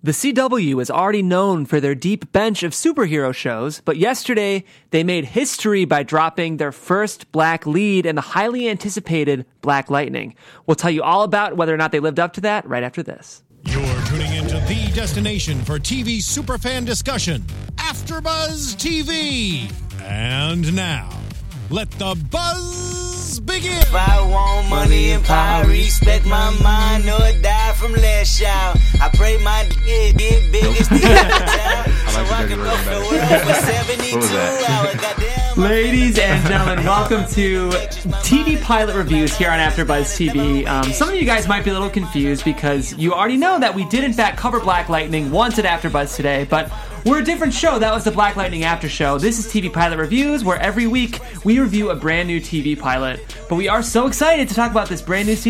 The CW is already known for their deep bench of superhero shows, but yesterday they made history by dropping their first black lead in the highly anticipated Black Lightning. We'll tell you all about whether or not they lived up to that right after this. You're tuning into the destination for TV superfan discussion, AfterBuzz TV. And now, let the buzz begin. If I want money and power, respect my mind, or die from last shout. I pray my get biggest deal in town, so I can go for the world for 72 hours. Goddamn. Ladies and gentlemen, welcome to TV pilot reviews here on AfterBuzz TV. Some of you guys might be a little confused because you already know that we did in fact cover Black Lightning once at AfterBuzz today, but we're a different show. That was the Black Lightning After Show. This is TV Pilot Reviews, where every week we review a brand new TV pilot. But we are so excited to talk about this brand new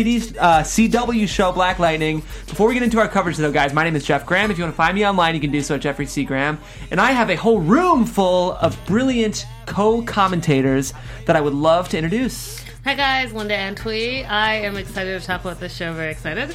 CW show, Black Lightning. Before we get into our coverage, though, guys, my name is Jeff Graham. If you want to find me online, you can do so at Jeffrey C. Graham. And I have a whole room full of brilliant co-commentators that I would love to introduce. Hi guys, Linda Antwi. I am excited to talk about this show, very excited.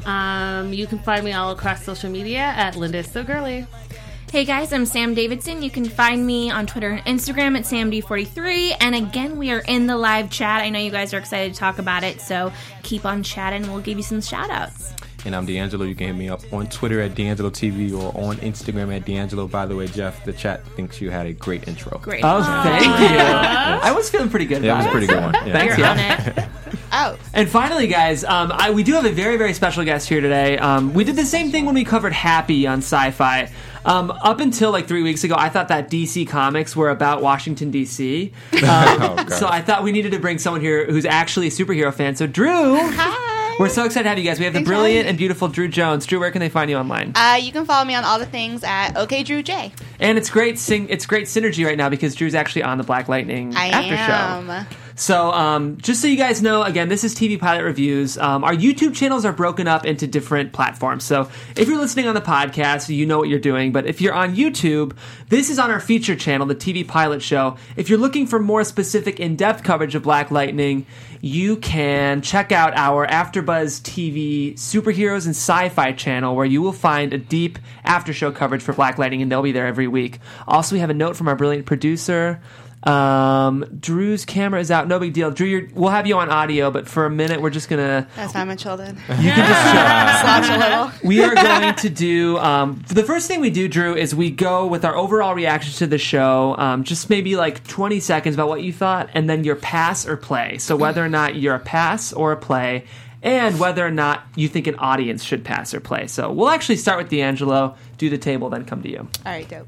You can find me all across social media at Linda is So Girly. Hey guys, I'm Sam Davidson. You can find me on Twitter and Instagram at SamD43. And again, we are in the live chat. I know you guys are excited to talk about it, so keep on chatting. We'll give you some shout-outs. And I'm D'Angelo. You can hit me up on Twitter at D'Angelo TV or on Instagram at D'Angelo. By the way, Jeff, the chat thinks you had a great intro. Great. Oh, thank you. I was feeling pretty good about it. That was a pretty good one. Yeah. Thanks, You're on it. Oh. And finally, guys, we do have a very, very special guest here today. We did the same thing when we covered Happy on Sci-Fi. Up until like 3 weeks ago, I thought that DC Comics were about Washington, D.C. So I thought we needed to bring someone here who's actually a superhero fan. So, Drew. Hi. We're so excited to have you guys. We have the brilliant and beautiful Drew Jones. Drew, where can they find you online? You can follow me on all the things at OKDrewJ. And it's great synergy right now because Drew's actually on the Black Lightning After Show. So, just so you guys know, again, this is TV Pilot Reviews. Our YouTube channels are broken up into different platforms. So, if you're listening on the podcast, you know what you're doing. But if you're on YouTube, this is on our feature channel, the TV Pilot Show. If you're looking for more specific, in-depth coverage of Black Lightning, you can check out our AfterBuzz TV Superheroes and Sci-Fi channel, where you will find a deep after-show coverage for Black Lightning, and they'll be there every week. Also, we have a note from our brilliant producer. Drew's camera is out. No big deal. Drew, we'll have you on audio, but for a minute, we're just gonna. That's fine, my children. You can just slouch a little. We are going to do. The first thing we do, Drew, is we go with our overall reactions to the show. Just maybe like 20 seconds about what you thought, and then your pass or play. So whether or not you're a pass or a play, and whether or not you think an audience should pass or play. So we'll actually start with D'Angelo, do the table, then come to you. All right, dope.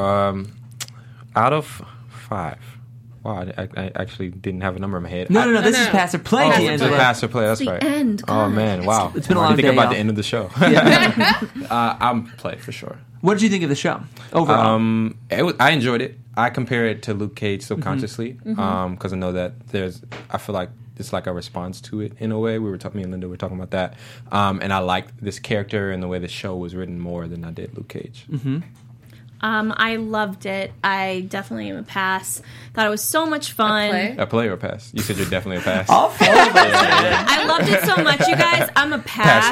Out of 5. Wow, I actually didn't have a number in my head. No. This is pass or play, D'Angelo. It's a pass or play. That's the right. End. Oh man, wow. It's been a long day. Think about y'all. the end of the show. I'm play for sure. What did you think of the show overall? I enjoyed it. I compare it to Luke Cage subconsciously because I know that I feel like it's like a response to it in a way. Me and Linda were talking about that, and I liked this character and the way the show was written more than I did Luke Cage. Mm-hmm. I loved it. I definitely am a pass. Thought it was so much fun. A play or a pass? You said you're definitely a pass. All four of us. I loved it so much, you guys. I'm a pass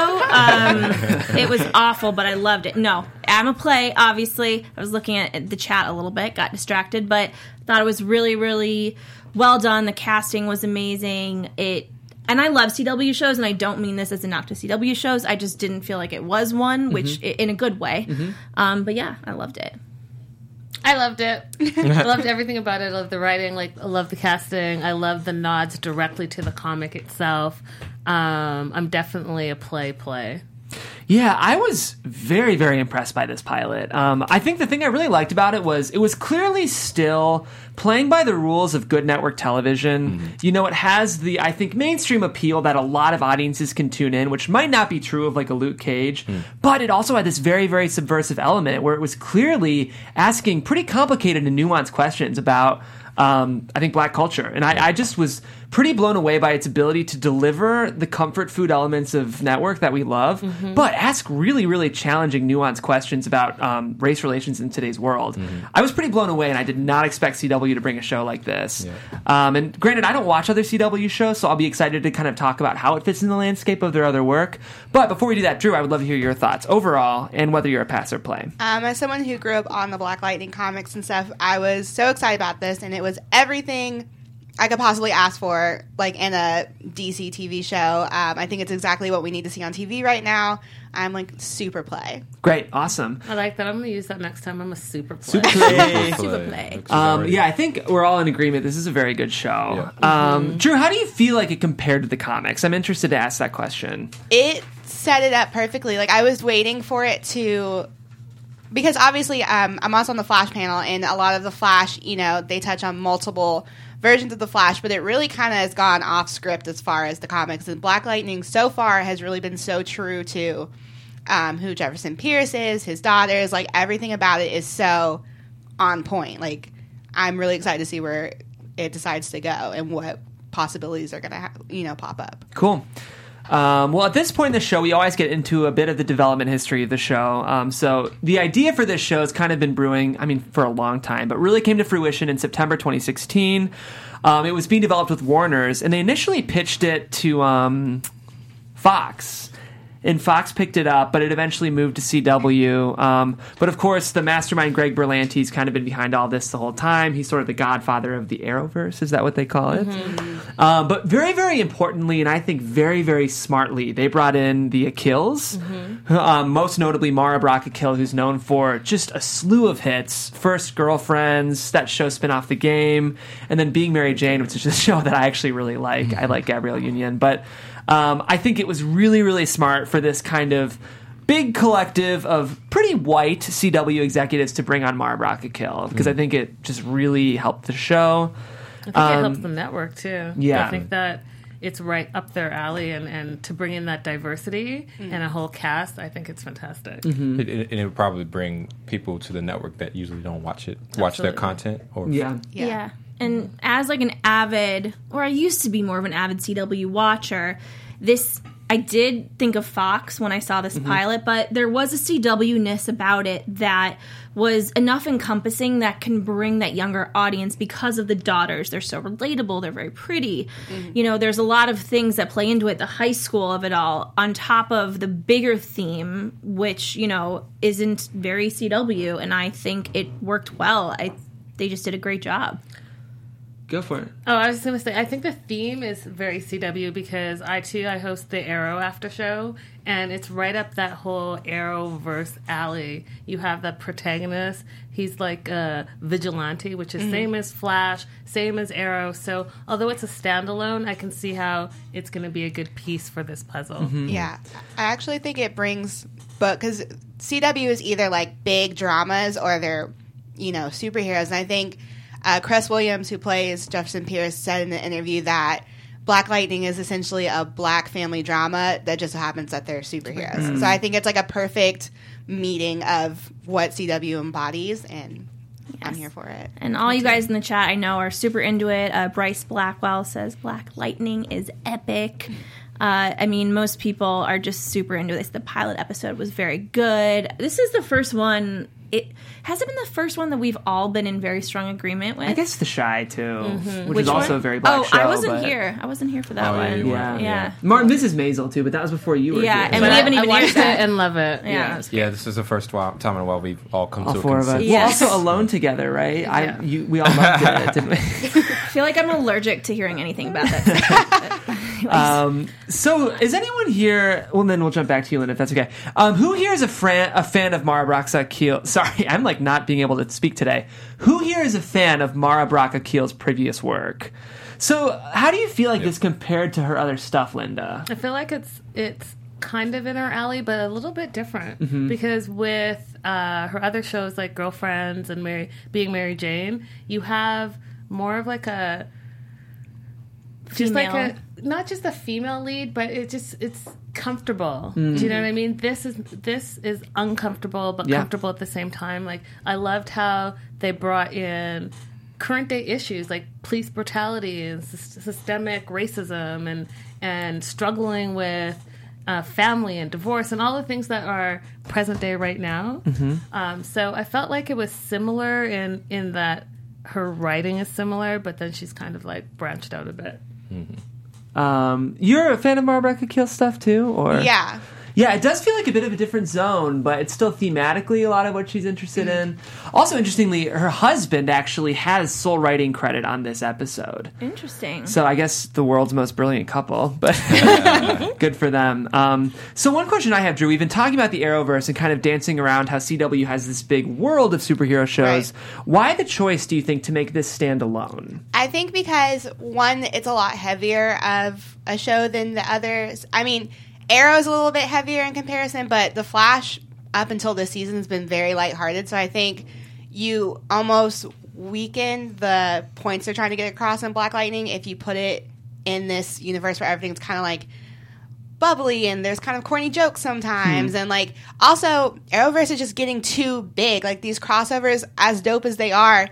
though. It was awful, but I loved it. No, I'm a play, obviously. I was looking at the chat a little bit, got distracted, but thought it was really, really well done. The casting was amazing. And I love CW shows, and I don't mean this as a knock to CW shows. I just didn't feel like it was one, which in a good way. But yeah, I loved it. I loved it. I loved everything about it. I loved the writing. I love the casting. I love the nods directly to the comic itself. I'm definitely a play. Yeah, I was very, very impressed by this pilot. I think the thing I really liked about it was clearly still playing by the rules of good network television. You know, it has the, I think, mainstream appeal that a lot of audiences can tune in, which might not be true of like a Luke Cage, but it also had this very, very subversive element where it was clearly asking pretty complicated and nuanced questions about I think, Black culture. And I just was pretty blown away by its ability to deliver the comfort food elements of network that we love, but ask really, really challenging, nuanced questions about race relations in today's world. I was pretty blown away, and I did not expect CW to bring a show like this. Yeah. And granted, I don't watch other CW shows, so I'll be excited to kind of talk about how it fits in the landscape of their other work. But before we do that, Drew, I would love to hear your thoughts overall, and whether you're a pass or play. As someone who grew up on the Black Lightning comics and stuff, I was so excited about this, and it was everything I could possibly ask for, like, in a DC TV show. I think it's exactly what we need to see on TV right now. I'm, like, super play. Great. Awesome. I like that. I'm going to use that next time. I'm a super play. Super play. Super play. Yeah, I think we're all in agreement. This is a very good show. Yeah. Drew, how do you feel like it compared to the comics? I'm interested to ask that question. It set it up perfectly. Like, I was waiting for it to... Because, obviously, I'm also on the Flash panel, and a lot of the Flash, you know, they touch on multiple versions of the Flash, but it really kind of has gone off script as far as the comics. And Black Lightning so far has really been so true to who Jefferson Pierce is, his daughters, like everything about it is so on point. Like, I'm really excited to see where it decides to go and what possibilities are going to pop up. Cool. Well, at this point in the show, we always get into a bit of the development history of the show. So the idea for this show has kind of been brewing, for a long time, but really came to fruition in September 2016. It was being developed with Warner's, and they initially pitched it to Fox. And Fox picked it up, but it eventually moved to CW. But of course, the mastermind Greg Berlanti's kind of been behind all this the whole time. He's sort of the godfather of the Arrowverse, is that what they call it? But very, very importantly, and I think very, very smartly, they brought in the Achilles. Most notably, Mara Brock Akil, who's known for just a slew of hits. First, Girlfriends, that show spin off The Game, and then Being Mary Jane, which is a show that I actually really like. I like Gabrielle Union, but... I think it was really, really smart for this kind of big collective of pretty white CW executives to bring on Mara Brock Akil, because I think it just really helped the show. I think it helps the network, too. Yeah. I think that it's right up their alley, and to bring in that diversity and a whole cast, I think it's fantastic. It would probably bring people to the network that usually don't watch their content. Yeah. And as like an avid, or I used to be more of an avid CW watcher, I did think of Fox when I saw this pilot, but there was a CW-ness about it that was enough encompassing that can bring that younger audience because of the daughters. They're so relatable. They're very pretty. You know, there's a lot of things that play into it, the high school of it all, on top of the bigger theme, which, you know, isn't very CW, and I think it worked well. They just did a great job. Go for it. Oh, I was going to say, I think the theme is very CW because I host the Arrow after show, and it's right up that whole Arrowverse alley. You have the protagonist. He's like a vigilante, which is same as Flash, same as Arrow. So although it's a standalone, I can see how it's going to be a good piece for this puzzle. Yeah. I actually think it brings, because CW is either like big dramas or they're, superheroes. And I think Cress Williams, who plays Jefferson Pierce, said in an interview that Black Lightning is essentially a black family drama that just happens that they're superheroes. So I think it's like a perfect meeting of what CW embodies, and I'm here for it. And all you guys in the chat I know are super into it. Bryce Blackwell says Black Lightning is epic. Most people are just super into this. The pilot episode was very good. This is the first one. Has it been the first one that we've all been in very strong agreement with? I guess The Chi, too, which is also a very black show. I wasn't here. I wasn't here for that one. Yeah. Martin, Mrs. Maisel, too, but that was before you were here. And we haven't even watched it and love it. Yeah, this is the first time in a while we've all come to a four of us. Yes. We're also alone together, right? Yeah. We all loved it, didn't we? I feel like I'm allergic to hearing anything about that. So, is anyone here... Well, then we'll jump back to you, Lynn, if that's okay. Who here is a fan of Mara Brock Akil? Sorry, I'm like not being able to speak today. Who here is a fan of Mara Brock Akil's previous work? So, how do you feel like this compared to her other stuff, Linda? I feel like it's kind of in our alley, but a little bit different. Because with her other shows like Girlfriends and Being Mary Jane, you have more of like a... Just female. like not just a female lead, but it's comfortable. Do you know what I mean? This is uncomfortable but comfortable at the same time. Like, I loved how they brought in current day issues like police brutality and systemic racism and struggling with family and divorce and all the things that are present day right now. So I felt like it was similar in that her writing is similar, but then she's kind of like branched out a bit. You're a fan of Barbara Akil stuff too, or Yeah. Yeah, it does feel like a bit of a different zone, but it's still thematically a lot of what she's interested in. Also, interestingly, her husband actually has sole writing credit on this episode. Interesting. So I guess the world's most brilliant couple, but good for them. So one question I have, Drew, we've been talking about the Arrowverse and kind of dancing around how CW has this big world of superhero shows. Right. Why the choice, do you think, to make this stand alone? I think because, one, it's a lot heavier of a show than the others. I mean, Arrow's a little bit heavier in comparison, but The Flash, up until this season, has been very lighthearted. So I think you almost weaken the points they're trying to get across in Black Lightning if you put it in this universe where everything's kind of like bubbly and there's kind of corny jokes sometimes. And like, also, Arrowverse is just getting too big. Like, these crossovers, as dope as they are,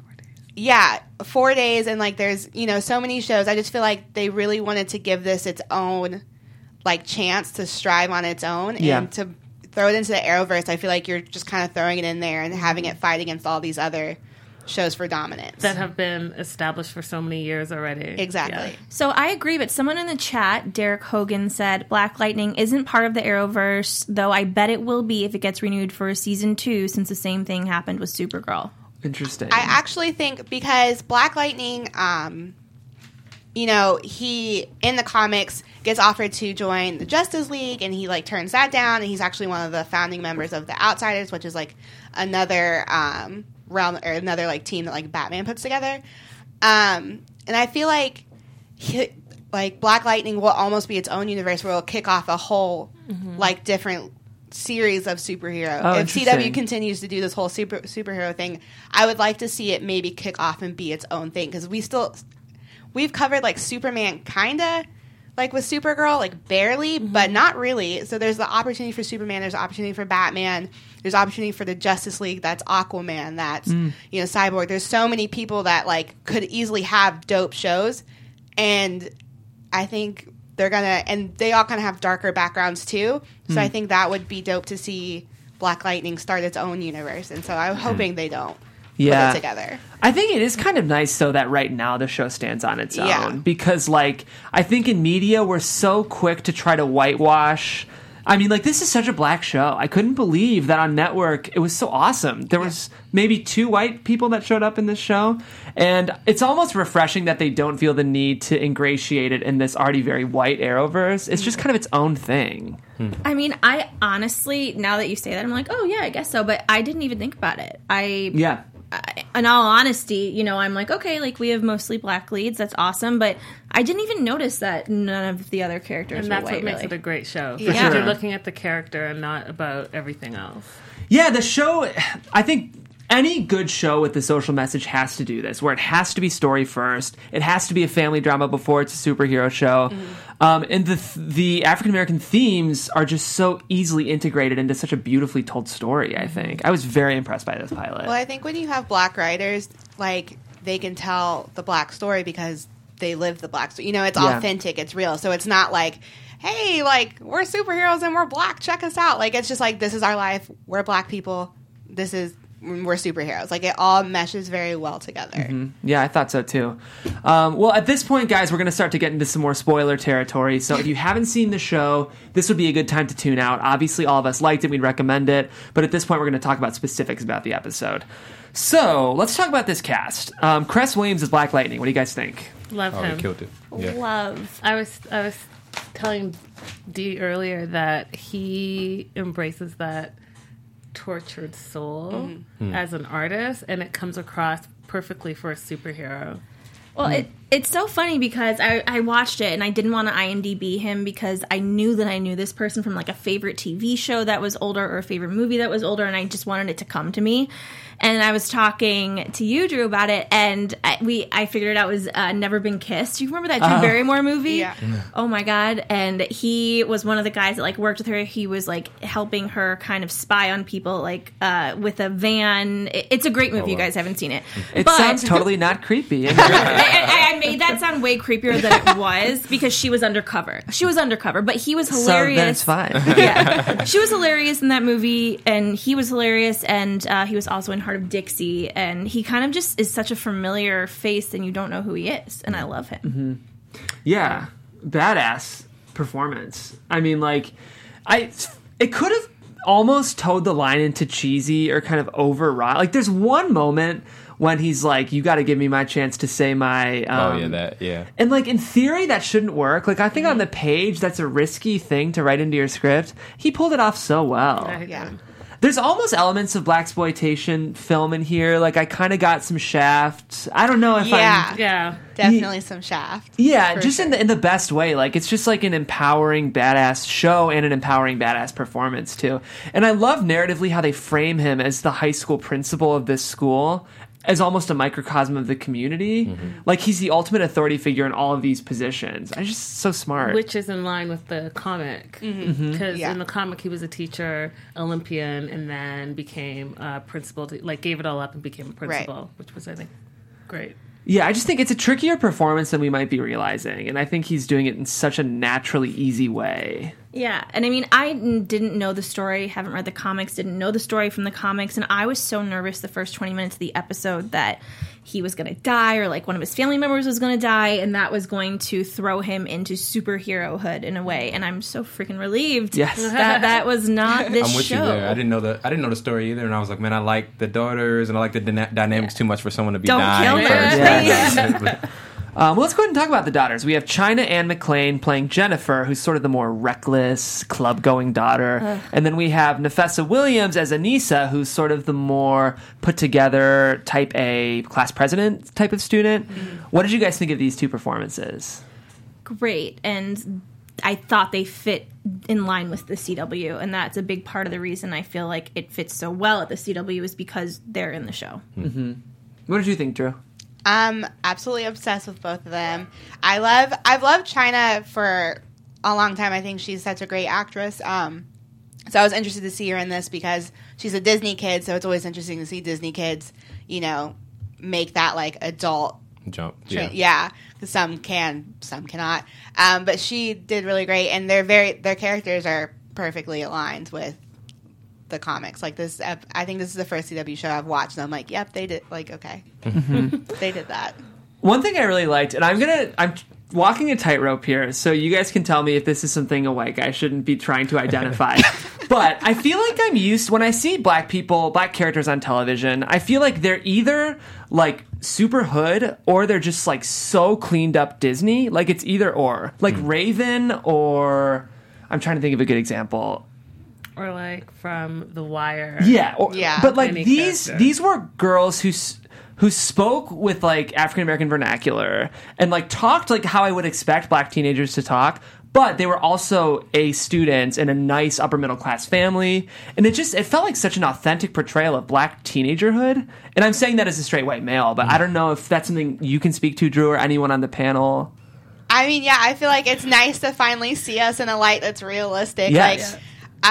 4 days, and like there's, so many shows. I just feel like they really wanted to give this its own like chance to strive on its own, and to throw it into the Arrowverse, I feel like you're just kind of throwing it in there and having it fight against all these other shows for dominance that have been established for so many years already. Exactly. Yeah. So I agree, but someone in the chat, Derek Hogan, said Black Lightning isn't part of the Arrowverse, though I bet it will be if it gets renewed for a season 2, since the same thing happened with Supergirl. Interesting. I actually think because Black Lightning, he, in the comics, gets offered to join the Justice League, and he, like, turns that down, and he's actually one of the founding members of the Outsiders, which is, like, another realm, or another, like, team that, like, Batman puts together. And I feel like, Black Lightning will almost be its own universe where it'll kick off a whole, like, different series of superhero. If CW continues to do this whole superhero thing, I would like to see it maybe kick off and be its own thing, because we've covered like Superman kinda like with Supergirl, like barely, but not really. So there's the opportunity for Superman, there's the opportunity for Batman, there's opportunity for the Justice League, that's Aquaman, that's Cyborg. There's so many people that like could easily have dope shows, and I think they're gonna, and they all kind of have darker backgrounds too. So I think that would be dope to see Black Lightning start its own universe. And so I'm hoping they don't put it together. I think it is kind of nice, though, that right now the show stands on its own. Because, like, I think in media we're so quick to try to whitewash. I mean, like, this is such a black show. I couldn't believe that on network it was so awesome. There was maybe 2 white people that showed up in this show. And it's almost refreshing that they don't feel the need to ingratiate it in this already very white Arrowverse. It's just kind of its own thing. I mean, I honestly, now that you say that, I'm like, oh, yeah, I guess so. But I didn't even think about it. In all honesty, I'm like, okay, like we have mostly black leads. That's awesome. But I didn't even notice that none of the other characters and were that's white. what makes really. it a great show. Yeah. Because you're looking at the character and not about everything else. Yeah, the show, I think any good show with the social message has to do this, where it has to be story first. It has to be a family drama before it's a superhero show. And the African-American themes are just so easily integrated into such a beautifully told story, I think. I was very impressed by this pilot. Well, I think when you have black writers, like, they can tell the black story because they live the black story. It's authentic, it's real. So it's not like, hey, like, we're superheroes and we're black, check us out. Like, it's just like, this is our life, we're black people, we're superheroes. Like, it all meshes very well together. Yeah, I thought so too. Well, at this point, guys, we're going to start to get into some more spoiler territory. So if you haven't seen the show, this would be a good time to tune out. Obviously, all of us liked it. We'd recommend it. But at this point, we're going to talk about specifics about the episode. So let's talk about this cast. Cress Williams is Black Lightning. What do you guys think? Love him. He killed it. Yeah. Love. I was telling Dee earlier that he embraces that tortured soul as an artist, and it comes across perfectly for a superhero. Well, It's so funny because I watched it and I didn't want to IMDb him because I knew that I knew this person from like a favorite TV show that was older or a favorite movie that was older, and I just wanted it to come to me. And I was talking to you, Drew, about it, and I figured it out was Never Been Kissed. Do you remember that Drew Barrymore movie? Yeah. Oh my God. And he was one of the guys that like worked with her. He was like helping her kind of spy on people like with a van. It's a great movie. You guys haven't seen it. It sounds totally not creepy. I made that sound way creepier than it was because she was undercover. But he was hilarious. So that's fine. Yeah. She was hilarious in that movie, and he was hilarious, and he was also in Heart of Dixie, and he kind of just is such a familiar face and you don't know who he is, and I love him. Mm-hmm. Yeah. Badass performance. I mean, like, it could have almost towed the line into cheesy or kind of overwrought. Like, there's one moment when he's like, you got to give me my chance to say my... And, like, in theory, that shouldn't work. Like, I think on the page, that's a risky thing to write into your script. He pulled it off so well. Yeah. There's almost elements of blaxploitation film in here. Like, I kind of got some Shaft. I don't know if Yeah. Definitely some Shaft. Yeah, just sure. in the best way. Like, it's just like an empowering badass show and an empowering badass performance too. And I love narratively how they frame him as the high school principal of this school, as almost a microcosm of the community. Mm-hmm. Like, he's the ultimate authority figure in all of these positions. I just so smart. Which is in line with the comic. Because in the comic, he was a teacher, Olympian, and then became a principal. Gave it all up and became a principal, which was, I think, great. Yeah, I just think it's a trickier performance than we might be realizing. And I think he's doing it in such a naturally easy way. Yeah, and I mean, I didn't know the story, haven't read the comics, didn't know the story from the comics, and I was so nervous the first 20 minutes of the episode that he was going to die, or like one of his family members was going to die, and that was going to throw him into superherohood in a way, and I'm so freaking relieved that was not this show. I'm with you there. I didn't know the story either, and I was like, man, I like the daughters, and I like the dynamics too much for someone to be dying. Don't kill her. Well, let's go ahead and talk about the daughters. We have China Anne McClain playing Jennifer, who's sort of the more reckless, club-going daughter. And then we have Nafessa Williams as Anissa, who's sort of the more put-together, type A, class president type of student. What did you guys think of these two performances? Great. And I thought they fit in line with the CW, and that's a big part of the reason I feel like it fits so well at the CW is because they're in the show. Mm-hmm. What did you think, Drew? I'm absolutely obsessed with both of them. I've loved China for a long time. I think she's such a great actress. So I was interested to see her in this because she's a Disney kid, so it's always interesting to see Disney kids, make that like adult jump. Yeah, because some can, some cannot. But she did really great, and their characters are perfectly aligned with the comics. Like this, I think this is the first CW show I've watched, and I'm like, yep, they did. Like, okay, they did that. One thing I really liked, and I'm walking a tightrope here, so you guys can tell me if this is something a white guy shouldn't be trying to identify. But I feel like I'm used, when I see black characters on television, I feel like they're either like super hood or they're just like so cleaned up Disney. Like it's either or. Like Raven, or I'm trying to think of a good example. Or like from The Wire. Yeah. But like these were girls who spoke with like African American vernacular and like talked like how I would expect black teenagers to talk, but they were also A students in a nice upper middle class family, and it felt like such an authentic portrayal of black teenagerhood. And I'm saying that as a straight white male, but I don't know if that's something you can speak to, Drew, or anyone on the panel. I mean, yeah, I feel like it's nice to finally see us in a light that's realistic. Yes. Like,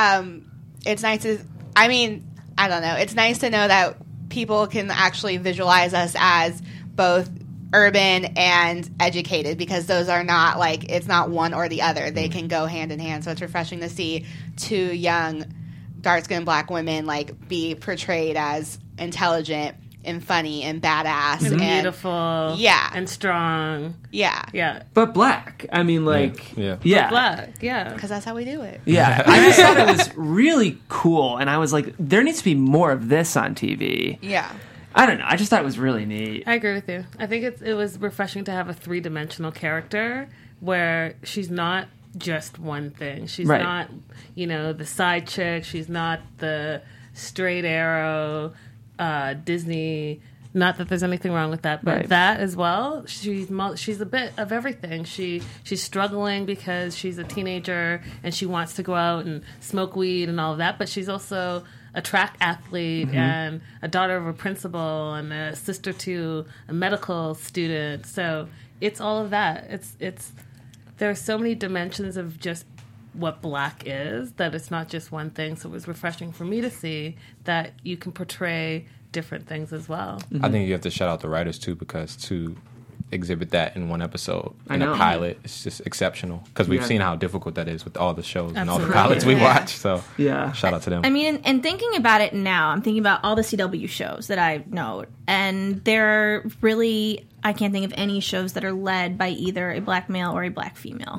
it's nice to, I mean, I don't know. It's nice to know that people can actually visualize us as both urban and educated, because those are not like, it's not one or the other. They can go hand in hand. So it's refreshing to see two young dark-skinned black women like be portrayed as intelligent and funny and badass and beautiful, and strong, but black. I mean, like, but black, because that's how we do it. Yeah, I just thought it was really cool, and I was like, there needs to be more of this on TV. Yeah, I don't know. I just thought it was really neat. I agree with you. I think it was refreshing to have a 3-dimensional character where she's not just one thing. She's not, the side chick. She's not the straight arrow Disney Not that there's anything wrong with that, but that as well. She's a bit of everything. She's struggling because she's a teenager and she wants to go out and smoke weed and all of that, but she's also a track athlete and a daughter of a principal and a sister to a medical student. So it's all of that. It's there are so many dimensions of just what Black is that it's not just one thing. So it was refreshing for me to see that you can portray different things as well. I think you have to shout out the writers too, because to exhibit that in one episode in a pilot, it's just exceptional, because we've seen how difficult that is with all the shows and all the pilots we watch. So shout out to them. I mean, and thinking about it now, I'm thinking about all the CW shows that I know, and they're really, I can't think of any shows that are led by either a Black male or a Black female.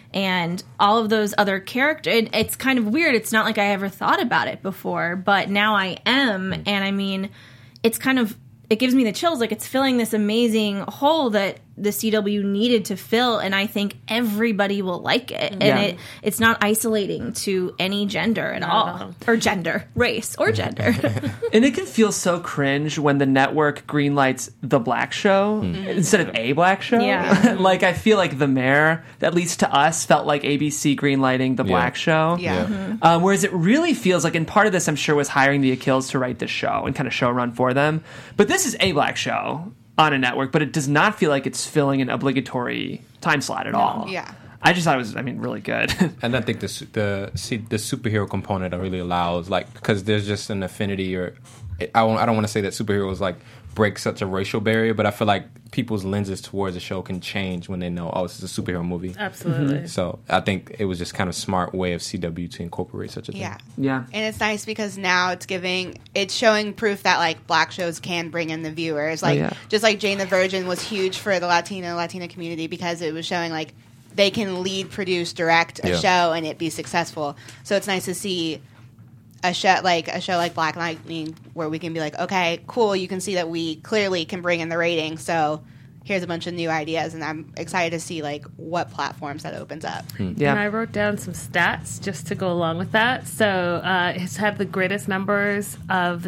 And all of those other characters, it's kind of weird. It's not like I ever thought about it before, but now I am. And I mean, it's kind of, it gives me the chills. Like, it's filling this amazing hole that the CW needed to fill, and I think everybody will like it. And it's not isolating to any gender at all. Or gender, race, or gender. And it can feel so cringe when the network greenlights the Black show instead of a Black show. Yeah. Like, I feel like The Mayor, at least to us, felt like ABC greenlighting the Black show. Whereas it really feels like, and part of this, I'm sure, was hiring the Achilles to write this show and kind of show run for them. But this is a Black show on a network, but it does not feel like it's filling an obligatory time slot at all. I just thought it was, really good. And I think the superhero component really allows, like, because there's just an affinity, or I don't want to say that superheroes like break such a racial barrier, but I feel like people's lenses towards the show can change when they know, oh, this is a superhero movie. Absolutely. So I think it was just kind of a smart way of CW to incorporate such a thing. Yeah. And it's nice because now it's showing proof that, like, Black shows can bring in the viewers. Like, just like Jane the Virgin was huge for the Latina community because it was showing, like, they can lead, produce, direct a show and it be successful. So it's nice to see a show like Black Lightning where we can be like, okay, cool, you can see that we clearly can bring in the ratings, so here's a bunch of new ideas, and I'm excited to see, like, what platforms that opens up. And I wrote down some stats just to go along with that. So it's had the greatest numbers of the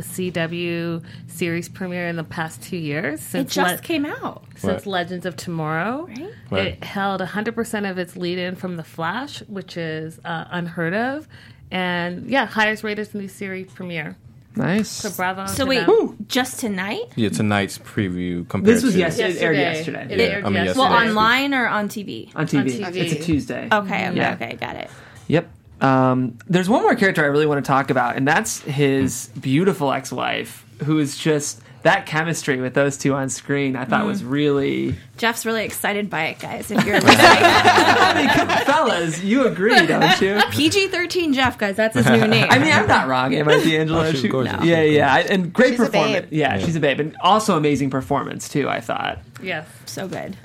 CW series premiere in the past 2 years. It just came out. Since Legends of Tomorrow. Right. It held 100% of its lead-in from The Flash, which is unheard of. And, highest rated in the series premiere. Nice. So bravo. So wait, just tonight? Yeah, tonight's preview compared This was to... yesterday. It aired yesterday. It aired yesterday. Well, online or on TV? On TV. It's a Tuesday. Okay, got it. Yep. There's one more character I really want to talk about, and that's his beautiful ex-wife, who is just... That chemistry with those two on screen, I thought was really... Jeff's really excited by it, guys, if you're listening. Come on, fellas, you agree, don't you? PG-13 Jeff, guys, that's his new name. I'm not wrong, am I, D'Angelo? She's gorgeous. Yeah. And great She's performance. a babe. Yeah, she's a babe. And also amazing performance, too, I thought. Yes. So good.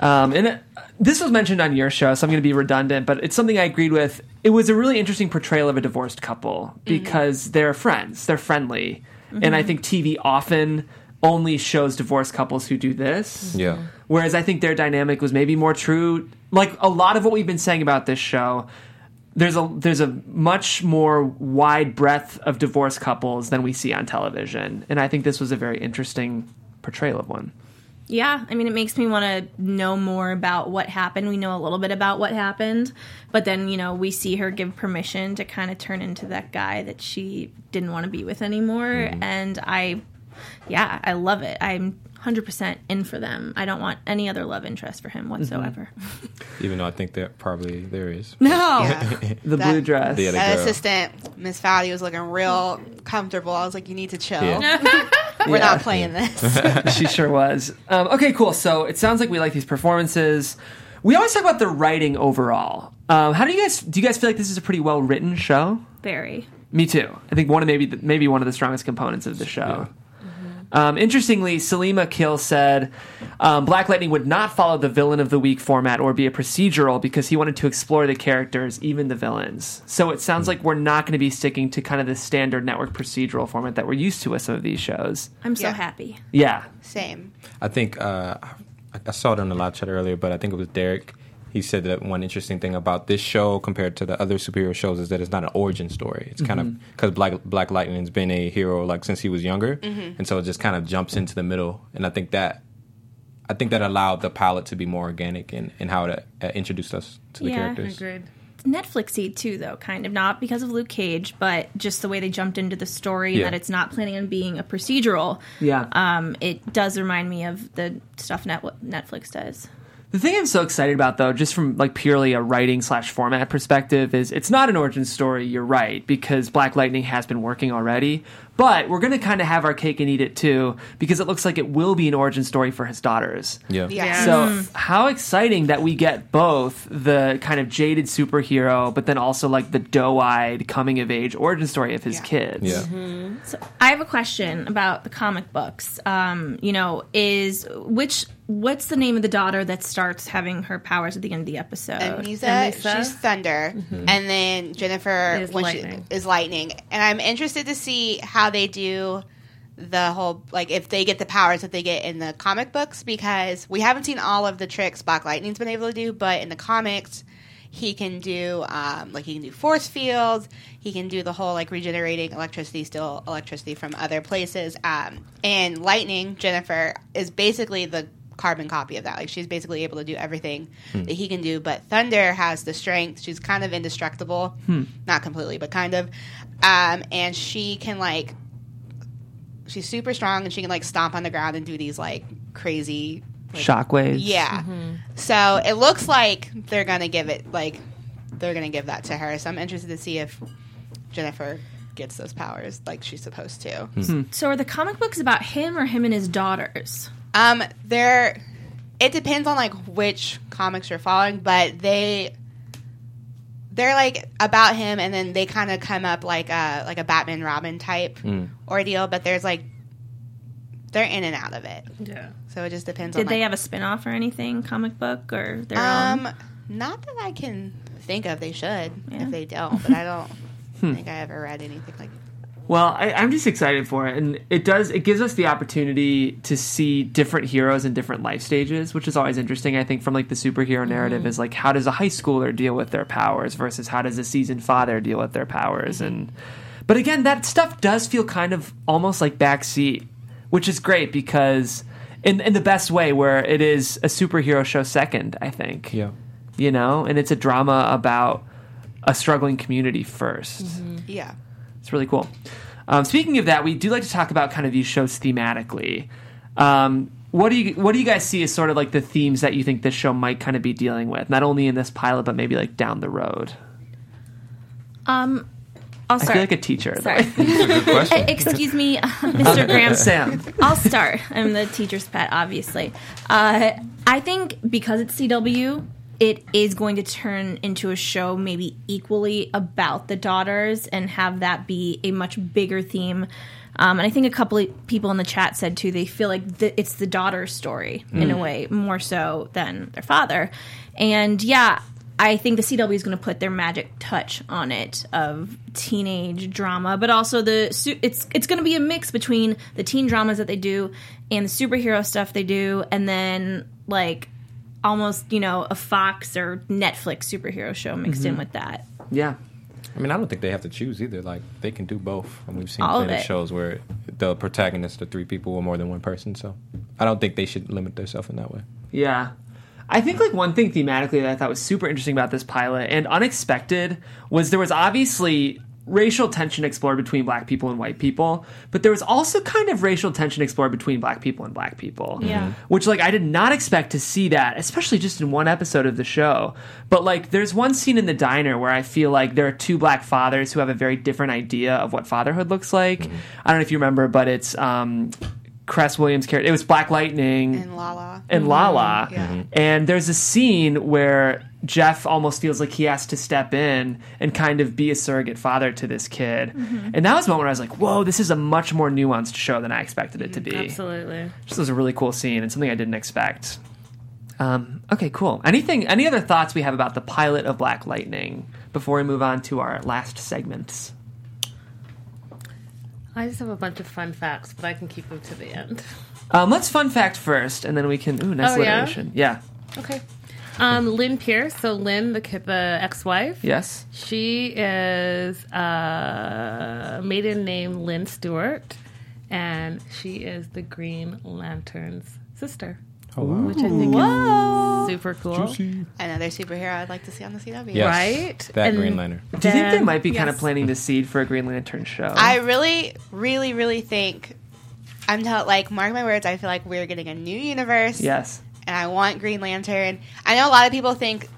This was mentioned on your show, so I'm going to be redundant, but it's something I agreed with. It was a really interesting portrayal of a divorced couple because they're friends. They're friendly. And I think TV often only shows divorced couples who do this. Yeah. Whereas I think their dynamic was maybe more true. Like, a lot of what we've been saying about this show, there's a much more wide breadth of divorced couples than we see on television. And I think this was a very interesting portrayal of one. Yeah, I mean, it makes me want to know more about what happened. We know a little bit about what happened, but then, we see her give permission to kind of turn into that guy that she didn't want to be with anymore. And I love it. I'm 100% in for them. I don't want any other love interest for him whatsoever. Even though I think that probably there is. No. Yeah. The blue dress. That assistant, Miss Fowdy, was looking real comfortable. I was like, you need to chill. We're not playing this. She sure was. Okay, cool. So it sounds like we like these performances. We always talk about the writing overall. How do you guys feel like this is a pretty well written show? Very. Me too. I think maybe one of the strongest components of the show. Interestingly, Salima Kill said Black Lightning would not follow the Villain of the Week format or be a procedural because he wanted to explore the characters, even the villains. So it sounds like we're not going to be sticking to kind of the standard network procedural format that we're used to with some of these shows. I'm so happy. Yeah. Same. I think I saw it on the live chat earlier, but I think it was Derek. he said that one interesting thing about this show compared to the other superhero shows is that it's not an origin story. It's kind of because Black Lightning's been a hero like since he was younger, and so it just kind of jumps into the middle. And I think that allowed the pilot to be more organic in how it introduced us to the characters. Agreed. Netflixy too, though, kind of, not because of Luke Cage, but just the way they jumped into the story and that it's not planning on being a procedural. Yeah, it does remind me of the stuff Netflix does. The thing I'm so excited about, though, just from like purely a writing/format perspective, is it's not an origin story. You're right, because Black Lightning has been working already. But we're going to kind of have our cake and eat it too, because it looks like it will be an origin story for his daughters. Yeah. So how exciting that we get both the kind of jaded superhero, but then also like the doe-eyed coming of age origin story of his kids. Yeah. So I have a question about the comic books. What's the name of the daughter that starts having her powers at the end of the episode? Anissa, she's Thunder, and then Jennifer is Lightning. And I'm interested to see how they do the whole, like, if they get the powers that they get in the comic books, because we haven't seen all of the tricks Black Lightning's been able to do, but in the comics, he can do, he can do force fields, he can do the whole, like, regenerating electricity, steal electricity from other places, and Lightning, Jennifer, is basically the carbon copy of that. Like, she's basically able to do everything that he can do, but Thunder has the strength. She's kind of indestructible. Not completely, but kind of. And she can, like, she's super strong, and she can, like, stomp on the ground and do these, like, crazy, like, shockwaves. Yeah. So it looks like they're gonna give that to her. So I'm interested to see if Jennifer gets those powers like she's supposed to. So are the comic books about him or him and his daughters? It depends on, like, which comics you're following, but they're like about him, and then they kind of come up like a Batman Robin type ordeal, but there's like they're in and out of it. Yeah. So it just depends Did on, they like, have a spin-off or anything, comic book or their own? Not that I can think of. They should if they don't, but I don't think I ever read anything like that. Well, I'm just excited for it, and it gives us the opportunity to see different heroes in different life stages, which is always interesting. I think from, like, the superhero narrative is, like, how does a high schooler deal with their powers versus how does a seasoned father deal with their powers, but again, that stuff does feel kind of almost like backseat, which is great because in the best way, where it is a superhero show second, I think. Yeah. You know, and it's a drama about a struggling community first. Yeah. It's really cool. Speaking of that, we do like to talk about kind of these shows thematically. What do you guys see as sort of like the themes that you think this show might kind of be dealing with, not only in this pilot but maybe like down the road? I'll start. I feel like a teacher. Sorry. Good question. Excuse me, Mr. Graham. Sam. I'll start. I'm the teacher's pet, obviously. I think because it's CW, it is going to turn into a show maybe equally about the daughters and have that be a much bigger theme. And I think a couple of people in the chat said, too, they feel like it's the daughter's story in a way, more so than their father. And, yeah, I think the CW is going to put their magic touch on it of teenage drama, but also it's going to be a mix between the teen dramas that they do and the superhero stuff they do, and then, like, almost, a Fox or Netflix superhero show mixed in with that. Yeah. I mean, I don't think they have to choose either. Like, they can do both. And we've seen All plenty of of it. shows where the protagonists are three people or more than one person. So I don't think they should limit themselves in that way. Yeah. I think, like, one thing thematically that I thought was super interesting about this pilot and unexpected was there was obviously racial tension explored between black people and white people, but there was also kind of racial tension explored between black people and black people. Yeah. Which, like, I did not expect to see that, especially just in one episode of the show. But, like, there's one scene in the diner where I feel like there are two black fathers who have a very different idea of what fatherhood looks like. I don't know if you remember, but it's Cress Williams' character. It was Black Lightning And Lala. Yeah. And there's a scene where Jeff almost feels like he has to step in and kind of be a surrogate father to this kid. And that was a moment where I was like, whoa, this is a much more nuanced show than I expected it to be. Absolutely. Just was a really cool scene and something I didn't expect. Okay, cool. Any other thoughts we have about the pilot of Black Lightning before we move on to our last segments? I just have a bunch of fun facts, but I can keep them to the end. Let's fun fact first, and then we can... Ooh, nice alliteration. Yeah. Okay. Lynn Pierce. So Lynn, the ex-wife. Yes. She is maiden name Lynn Stewart, and she is the Green Lantern's sister. Oh, wow. Which I think is super cool. Juicy. Another superhero I'd like to see on the CW. Yes, Right? that And Green Lantern. Do you think they might be kind of planting the seed for a Green Lantern show? I really, really, really think mark my words, I feel like we're getting a new universe. Yes. And I want Green Lantern. I know a lot of people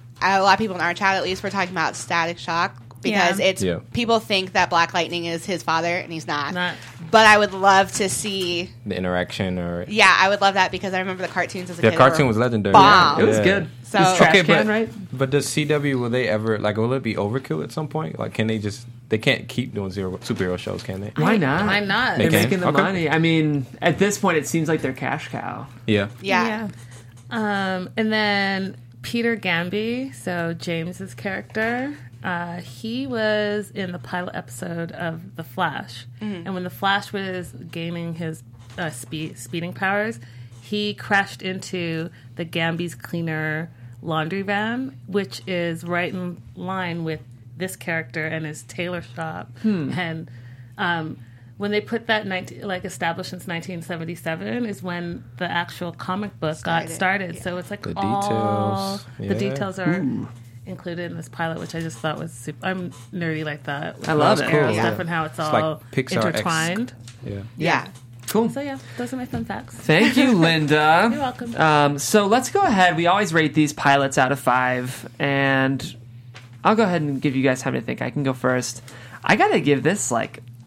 in our chat at least, we're talking about Static Shock because people think that Black Lightning is his father and he's not. But I would love to see the interaction, I would love that because I remember the cartoons as a kid. The cartoon was legendary. Bomb. It was good. So it was trash can, right? But does CW, will they ever, will it be overkill at some point? Like, can they can't keep doing superhero shows, can they? Why not? Why not? They're making the money. I mean, at this point, it seems like they're cash cow. Yeah. And then Peter Gamby, so James's character, he was in the pilot episode of The Flash. Mm-hmm. And when The Flash was gaining his speeding powers, he crashed into the Gamby's Cleaner laundry van, which is right in line with this character and his tailor shop. And when they put that established since 1977 is when the actual comic book got started. So it's like the all details. the details are included in this pilot, which I just thought was super. I'm nerdy like that. I love it. Cool. Stuff and how it's all like Pixar intertwined. Yeah. Cool. So those are my fun facts. Thank you, Linda. You're welcome. So let's go ahead. We always rate these pilots out of 5, and I'll go ahead and give you guys time to think. I can go first. I got to give this a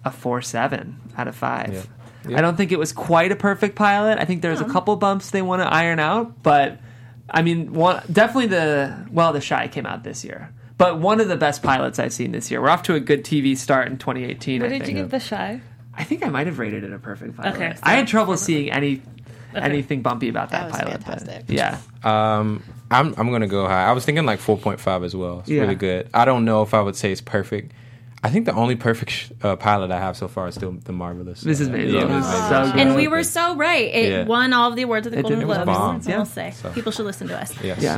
4.7 out of 5. Yeah. I don't think it was quite a perfect pilot. I think there's a couple bumps they want to iron out, but I mean, definitely the Shy came out this year. But one of the best pilots I've seen this year. We're off to a good TV start in 2018. What did you give The Shy? I think I might have rated it a perfect pilot. Okay, so I had trouble seeing anything bumpy about that pilot. Fantastic. Yeah. I'm gonna go high. I was thinking 4.5 as well. It's really good. I don't know if I would say it's perfect. I think the only perfect pilot I have so far is still The Marvelous. Mrs. Maisel. Yeah, so good. And we were so right. It won all of the awards at the Golden Globes. bomb. So we'll say. So. People should listen to us. Yes. Yeah.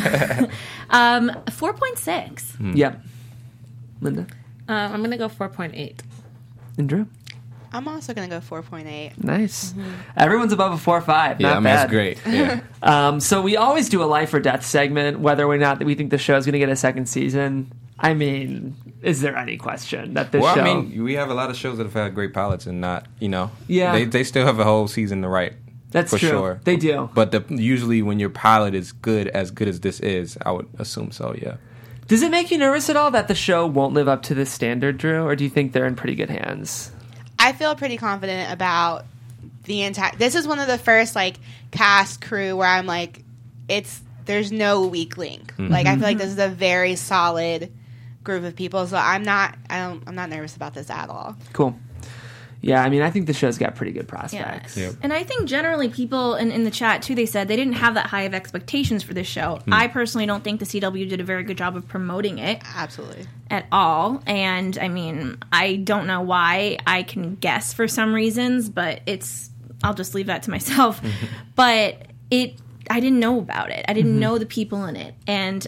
4.6. Yep. Linda? I'm going to go 4.8. And Drew? I'm also going to go 4.8. Nice. Mm-hmm. Everyone's above a 4.5. Yeah, Not bad. That's great. Yeah. So we always do a life or death segment, whether or not we think the show's going to get a second season. I mean, is there any question that this show... Well, I mean, we have a lot of shows that have had great pilots and not, Yeah. They still have a whole season to write. That's for true. Sure. They do. But usually when your pilot is good as this is, I would assume so, yeah. Does it make you nervous at all that the show won't live up to this standard, Drew? Or do you think they're in pretty good hands? I feel pretty confident about the entire... This is one of the first, cast crew where I'm there's no weak link. Mm-hmm. I feel like this is a very solid group of people, so I'm not nervous about this at all. Cool. Yeah, I mean, I think the show's got pretty good prospects. Yeah. Yep. And I think generally people in the chat, too, they said they didn't have that high of expectations for this show. I personally don't think the CW did a very good job of promoting it. Absolutely. At all. And, I mean, I don't know why. I can guess for some reasons, but I'll just leave that to myself. But I didn't know about it. I didn't know the people in it. And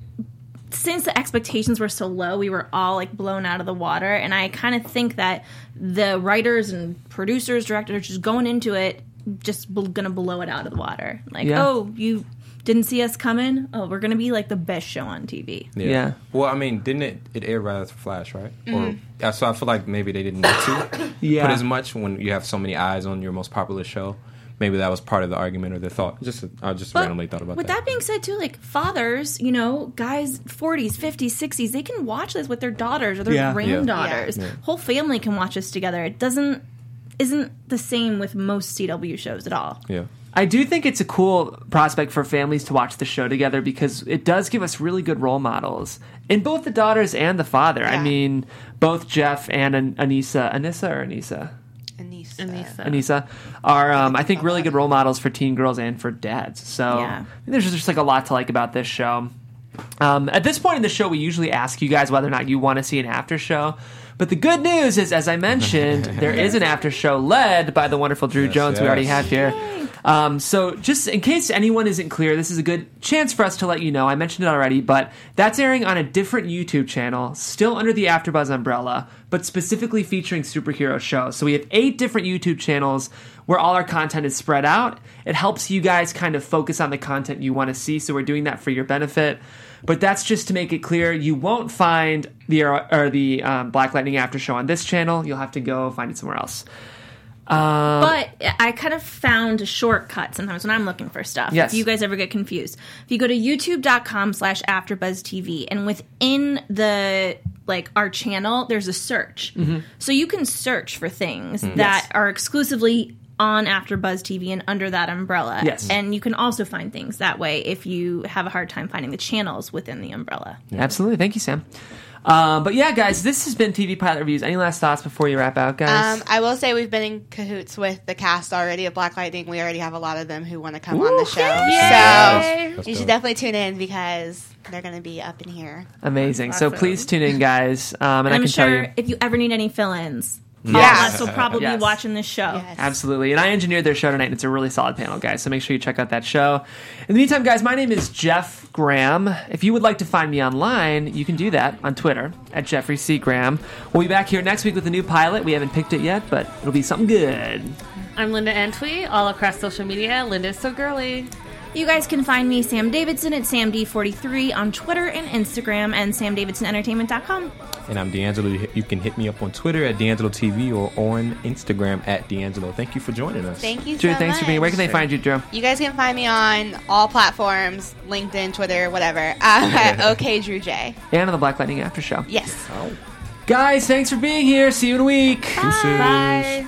since the expectations were so low, we were all blown out of the water. And I kind of think that the writers and producers, directors, are just going into it, just gonna blow it out of the water. Oh, you didn't see us coming? Oh, we're gonna be the best show on TV. Yeah. Well, I mean, didn't it air right after Flash, right? Mm-hmm. So I feel like maybe they didn't need to put as much when you have so many eyes on your most popular show. Maybe that was part of the argument or the thought. I just randomly thought about that. With that being said, too, fathers, guys, 40s, 50s, 60s, they can watch this with their daughters or their granddaughters. Yeah. Whole family can watch this together. It isn't the same with most CW shows at all. Yeah. I do think it's a cool prospect for families to watch the show together because it does give us really good role models in both the daughters and the father. Yeah. I mean, both Jeff and Anissa are, I think, really good role models for teen girls and for dads. So there's just a lot to like about this show. At this point in the show, we usually ask you guys whether or not you want to see an after show. But the good news is, as I mentioned, there is an after show led by the wonderful Drew Jones we already have here. So just in case anyone isn't clear, this is a good chance for us to let you know. I mentioned it already, but that's airing on a different YouTube channel, still under the AfterBuzz umbrella, but specifically featuring superhero shows. So we have 8 different YouTube channels where all our content is spread out. It helps you guys kind of focus on the content you want to see, so we're doing that for your benefit. But that's just to make it clear, you won't find the Black Lightning After Show on this channel. You'll have to go find it somewhere else. But I kind of found a shortcut sometimes when I'm looking for stuff. Yes. If you guys ever get confused. If you go to youtube.com/AfterBuzzTV, and within the our channel, there's a search. Mm-hmm. So you can search for things that are exclusively on AfterBuzz TV and under that umbrella. Yes. And you can also find things that way if you have a hard time finding the channels within the umbrella. Yeah. Absolutely. Thank you, Sam. But yeah, guys, this has been TV Pilot Reviews. Any last thoughts before you wrap out, guys? I will say we've been in cahoots with the cast already of Black Lightning. We already have a lot of them who want to come on the show. Yay! So you should definitely tune in because they're going to be up in here. Amazing. Awesome. So please tune in, guys. And I can tell you, if you ever need any fill-ins, all of us will probably be watching this show. Yes. Absolutely. And I engineered their show tonight, and it's a really solid panel, guys. So make sure you check out that show. In the meantime, guys, my name is Jeff Graham. If you would like to find me online, you can do that on Twitter at Jeffrey C. Graham. We'll be back here next week with a new pilot. We haven't picked it yet, but it'll be something good. I'm Linda Antwi, all across social media. Linda's so girly. You guys can find me, Sam Davidson, at SamD43 on Twitter and Instagram, and SamDavidsonEntertainment.com. And I'm D'Angelo. You can hit me up on Twitter at D'Angelo TV or on Instagram at D'Angelo. Thank you for joining us. Thank you Drew, so thanks much. for being here. Where can they find you, Drew? You guys can find me on all platforms, LinkedIn, Twitter, whatever, at OKDrewJ. And on the Black Lightning After Show. Yes. Oh. Guys, thanks for being here. See you in a week. Bye.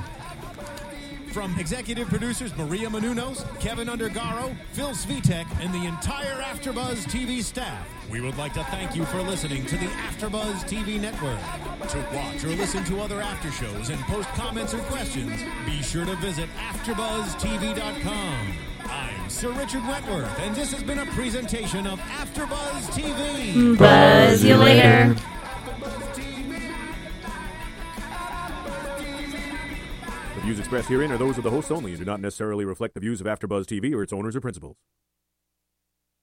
From executive producers Maria Menounos, Kevin Undergaro, Phil Svitek, and the entire AfterBuzz TV staff, we would like to thank you for listening to the AfterBuzz TV network. To watch or listen to other after shows and post comments or questions, be sure to visit AfterBuzzTV.com. I'm Sir Richard Wentworth, and this has been a presentation of AfterBuzz TV. Buzz you later. The views expressed herein are those of the hosts only and do not necessarily reflect the views of AfterBuzz TV or its owners or principals.